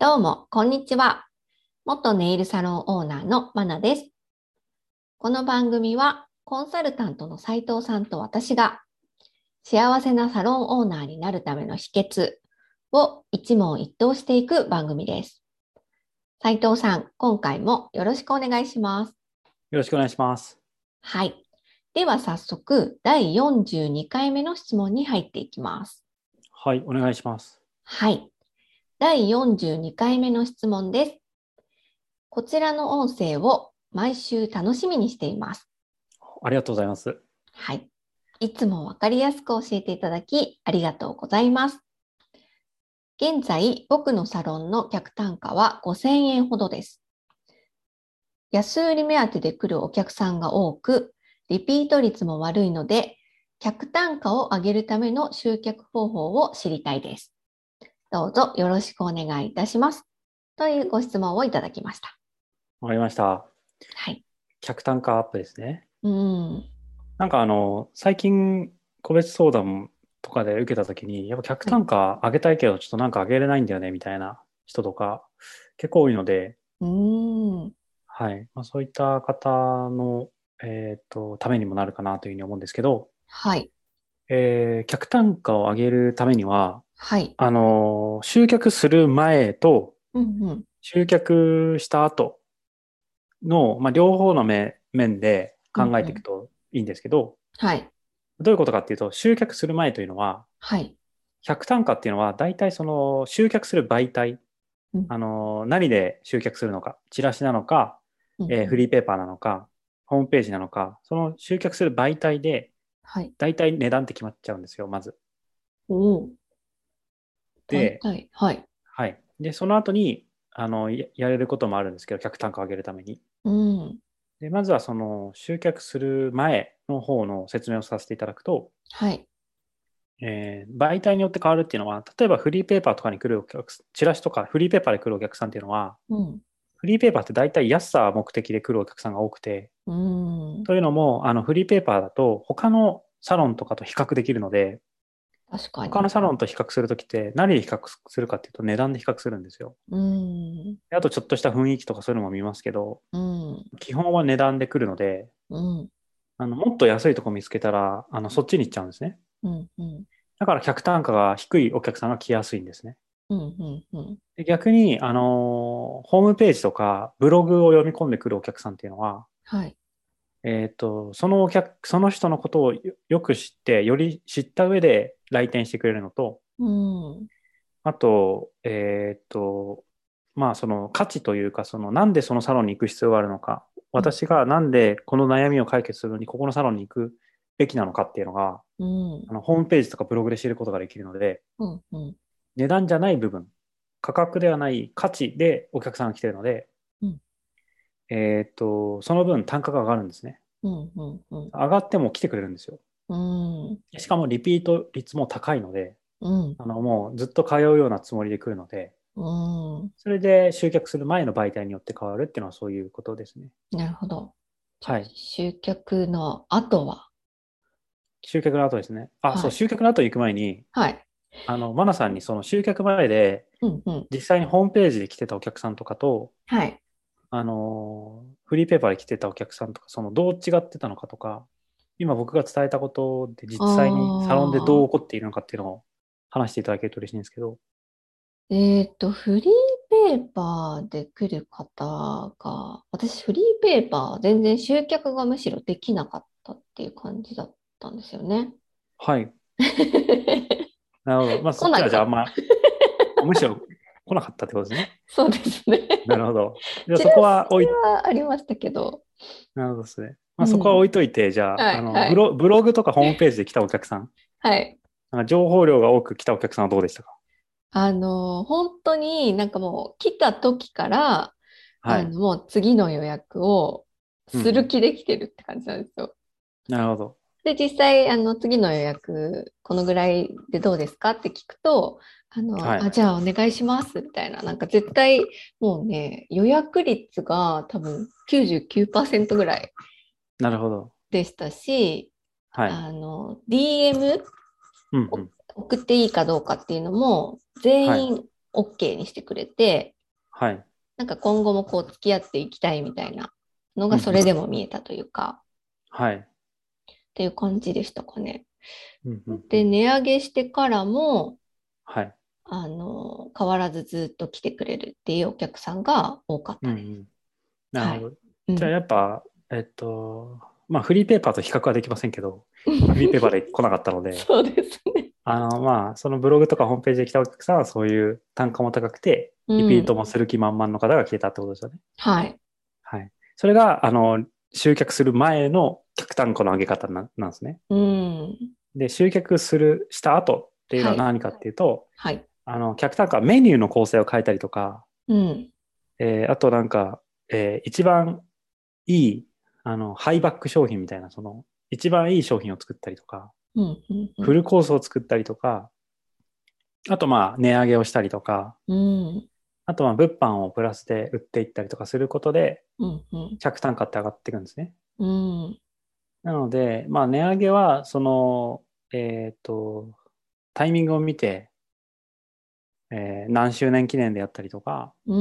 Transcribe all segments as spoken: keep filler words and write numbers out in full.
どうも、こんにちは。元ネイルサロンオーナーのマナです。この番組は、コンサルタントの斉藤さんと私が、幸せなサロンオーナーになるための秘訣を一問一答していく番組です。斉藤さん、今回もよろしくお願いします。 よろしくお願いします。 はい。では早速、だいよんじゅうにかいめの質問に入っていきます。 はい、お願いします。 はい。だいよんじゅうにかいめの質問です。こちらの音声を毎週楽しみにしています。 ありがとうございます。 はい。いつもわかりやすく教えていただきありがとうございます。現在、僕のサロンの客単価はごせんえんほどです。安売り目当てで来るお客さんが多く、リピート率も悪いので、客単価を上げるための集客方法を知りたいです。どうぞよろしくお願いいたします。というご質問をいただきました。 わかりました。 はい。 客単価アップですね。 うん。 なんかあの、最近個別相談とかで受けたときに、やっぱ客はい。 単価上げたいけど、ちょっとなんか上げれないんだよね、みたいな人とか結構多いので、 うーん。 はい。まあ、そういった方の、えっと、ためにもなるかなというふうに思うんですけど、 はい。 えー客単価を上げるためには、 はい。 あの、集客する前とうんうん。 集客した後の、まあ、両方の面、面で考えうんうん。 ていくといいんですけど、 はい。 どういうことかっていうと、集客する前というのは、 はい。 客単価っていうのは、大体その集客する媒体、 うん、 あの、何で集客するのか、チラシなのか、 うん、 えーうん。 フリーペーパーなのか、ホームページなのか、その集客する媒体で、 はい。 大体値段って決まっちゃうんですよ、まず。 おお、大で、 体。はい。 はい。で、その後に、あの、ややれることもあるんですけど、客単価を上げるために。 うん。 で、まずはその集客する前の方の説明をさせていただくと、 はい。 えー媒体によって変わるっていうのは、例えばフリーペーパーとかに来るお客さん、チラシとかフリーペーパーで来るお客さんっていうのは、 うん。 フリーペーパーって大体安さ目的で来るお客さんが多くて、 うん。 というのも、あのフリーペーパーだと他のサロンとかと比較できるので、 確かに。 他のサロンと比較するときって何で比較するかっていうと値段で比較するんですよ。 うん。 であとちょっとした雰囲気とかそういうのも見ますけど、 うん。 基本は値段で来るので、 うん。 あのもっと安いとこ見つけたら、あのそっちに行っちゃうんですね。 うん。うん。 だから客単価が低いお客さんが来やすいんですね。 うん。うん。 で逆に、あのーホームページとかブログを読み込んでくるお客さんっていうのは、 はい。 えっと、そのお客、その人のことをよよく知って、より知った上で来店してくれるのと、 うん。 あと、えっと、まあ、その価値というか、そのなんでそのサロンに行く必要があるのか、 うん。 私がなんでこの悩みを解決するのにここのサロンに行くべきなのかっていうのが、 うん。 あのホームページとかブログで知ることができるので、 うん。うん。 値段じゃない部分、価格ではない価値でお客さんが来ているので、 うん。 えっと、その分単価が上がるんですね。 うん。うん。 上がっても来てくれるんですよ。 うん。 しかもリピート率も高いので、 うん。 あのもうずっと通うようなつもりで来るので、 うん。 それで集客する前の媒体によって変わるっていうのはそういうことですね。 なるほど。じゃあ、 はい。 集客の後は？ 集客の後ですね。あ、そう、 はい。 集客の後行く前に、 はい。 あの、マナさんにその集客前で、 うん。うん。 実際にホームページで来てたお客さんとかと、 はい。 あの、フリーペーパーで来てたお客さんとか、そのどう違ってたのかとか、今僕が伝えたことで実際にサロンでどうああ。 起こっているのかっていうのを話していただけると嬉しいんですけど。 えっと、フリーペーパーで来る方が、私フリーペーパー全然集客がむしろできなかったっていう感じだったんですよね。 はい。なるほど。まあそっち来なかった。 はじゃああんま、むしろ来なかったってことですね。 そうですね。 なるほど。じゃあチラそこは置い、 シはありましたけど。 なるほどですね。まあそこはうん。 置いといて、じゃあ、あはい、 の、 はい、 ブロ、ブログとかホームページで来たお客さん、 はい。 なんか情報量が多く来たお客さんはどうでしたか？ あの、本当になんかもう来た時から、 はい。 あの、もう次の予約をするうんうん。 気で来てるって感じなんですよ。 なるほど。 で、実際、あの、次の予約、このぐらいでどうですかって聞くと、あの、あ、 はい。 じゃあお願いします、みたいな。なんか絶対、もうね、予約率が多分きゅうじゅうきゅうパーセントぐらいなるほど。 でしたし、 はい。 あの、ディーエム をうんうん。 送っていいかどうかっていうのも、 はい。 全員 OK にしてくれて、 はい。 なんか今後もこう付き合っていきたいみたいなのうんうん。 がそれでも見えたというか、 はい。 っていう感じでしたかね。 うんうんうで、 ん。 値上げしてからも、 はい。 あの、変わらずずっと来てくれるっていうお客さんが多かったです。 うんうん。なるはい。 ほど。じゃあうん。 やっぱ、えっと、まあフリーペーパーと比較はできませんけど、フリーペーパーで来なかったので、 そうですね。 あの、まあ、そのブログとかホームページで来たお客さんはそういう単価も高くて、 うリピートん。 もする気満々の方が来てたってことですよね。 はい。 はい。それが、あの、集客する前の客単価の上げ方な、なんですね。 うん。 で、集客する、した後っていうのはい。 は何かっていうと、 はい。 あの、客単価、メニューの構成を変えたりとか、 うん。 えーあとなんか、えー一番いい、あの、ハイバック商品みたいな、その、一番いい商品を作ったりとか、 うん。うん。うん。 フルコースを作ったりとか、あとまあ、値上げをしたりとか、 うん。 あとは物販をプラスで売っていったりとかすることで、 うん。うん。 客単価って上がっていくんですね。 うん。 なので、まあ、値上げは、その、えっと、タイミングを見て、えー何周年記念でやったりとか、 うん。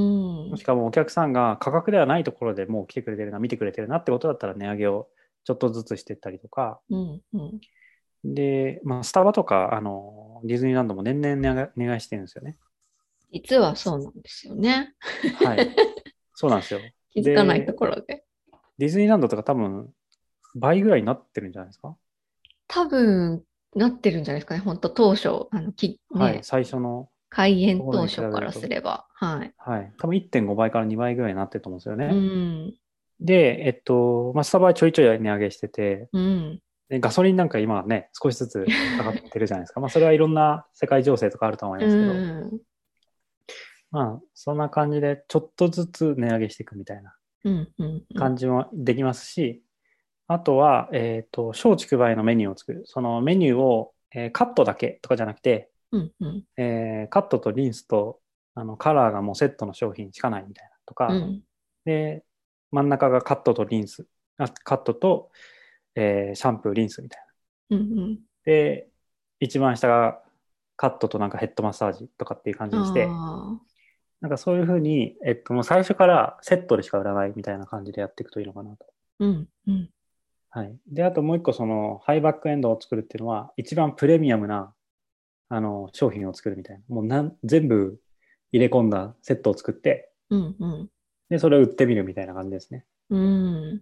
もしくはもうお客さんが価格ではないところでもう来てくれてるな、見てくれてるなってことだったら値上げをちょっとずつしていったりとか、 うん。うん。 で、まあ、スタバとか、あの、ディズニーランドも年々値上げ値上げしてるんですよね。 実はそうなんですよね。 はい。そうなんですよ。 気づかないとで、 ころで。 ディズニーランドとか多分倍ぐらいになってるんじゃないですか。 多分、なってるんじゃないですかね。本当当初、あの、き、 はい。 ね、 最初の開園ところに比べ当初からすると。 れば。はい。 はい。多分いってんごばいからにばいぐらいになってると思うんですようね。 ん。 で、えっと、まあ、スタバはちょいちょい値上げしてて、 うん。 でガソリンなんか今はね、少しずつ上がってるじゃないですか。まあ、それはいろんな世界情勢とかあると思いうますけど、 ん。 まあ、そんな感じでちょっとずつ値上げしていくみたいなうん。うん。うん。 感じもできますし、あとは、えっと、松竹梅のメニューを作る。そのメニューを、えーカットだけとかじゃなくて、 うん。うん。 えーカットとリンスとあのカラーがもうセットの商品しかないみたいなとか、 うん。 で、真ん中がカットとリンス、あカットと、えーシャンプー、リンスみたいな。 うん。 で、一番下がカットとなんかヘッドマッサージとかっていう感じにして、 ああ。 なんかそういうふうに、えっと、もう最初からセットでしか売らないみたいな感じでやっていくといいのかなと。 うん。うん。 はい。で、あともう一個、その、ハイバックエンドを作るっていうのは、一番プレミアムな、あの、商品を作るみたいな。もうなん、全部入れ込んだセットを作って、 うん。うん。 で、それを売ってみるみたいな感じですね。 うん。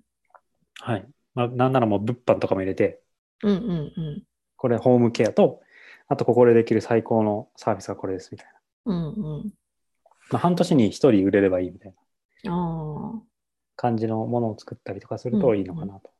はい。まあ、なんならもう物販とかも入れて、 うん。うん。 これホームケアと、あとここでできる最高のサービスがこれですみたいな。 うん。うん。 まあ、半年に一人売れればいいみたいなああ。 感じのものを作ったりとかするうん。 といいのうん。 かなと。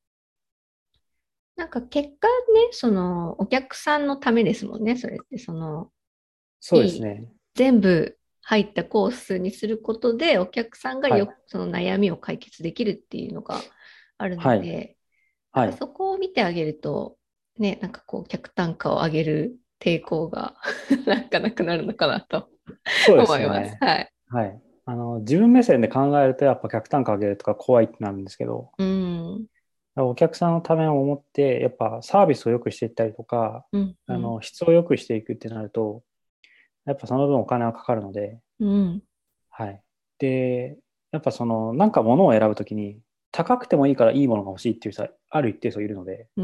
なんか結果ね、その、お客さんのためですもんね、それって。その、 そういい、 ですね。 全部入ったコースにすることで、お客さんがはい。 よ、その悩みを解決できるっていうのがあるのはい。 で、なんはい。 かそこを見てあげると、ね、なんかこう、客単価を上げる抵抗がなんかなくなるのかなとそうで思います。 すね。 はい。 はい。あの、自分目線で考えるとやっぱ客単価上げるとか怖いってなるんですけど、 うん。 お客さんのためを思って、やっぱサービスを良くしていったりとか、 うん。うん。 あの、質を良くしていくってなると、やっぱその分お金はかかるので、 うん。 はい。で、やっぱその、なんか物を選ぶときに、高くてもいいからいいものが欲しいっていう人は、ある一定数いるので、 うん。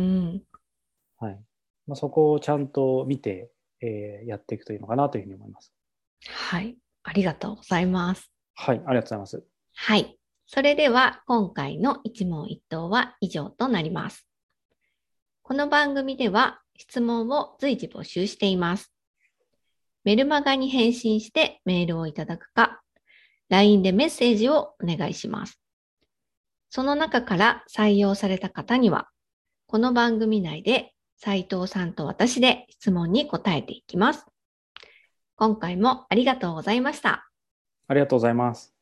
はい。まあ、そこをちゃんと見て、えーやっていくといいのかなというふうに思います。 はい。ありがとうございます。 はい。ありがとうございます。 はい。それでは今回の一問一答は以上となります。この番組では質問を随時募集しています。メルマガに返信してメールをいただくか、ライン でメッセージをお願いします。その中から採用された方には、この番組内で斉藤さんと私で質問に答えていきます。今回もありがとうございました。 ありがとうございます。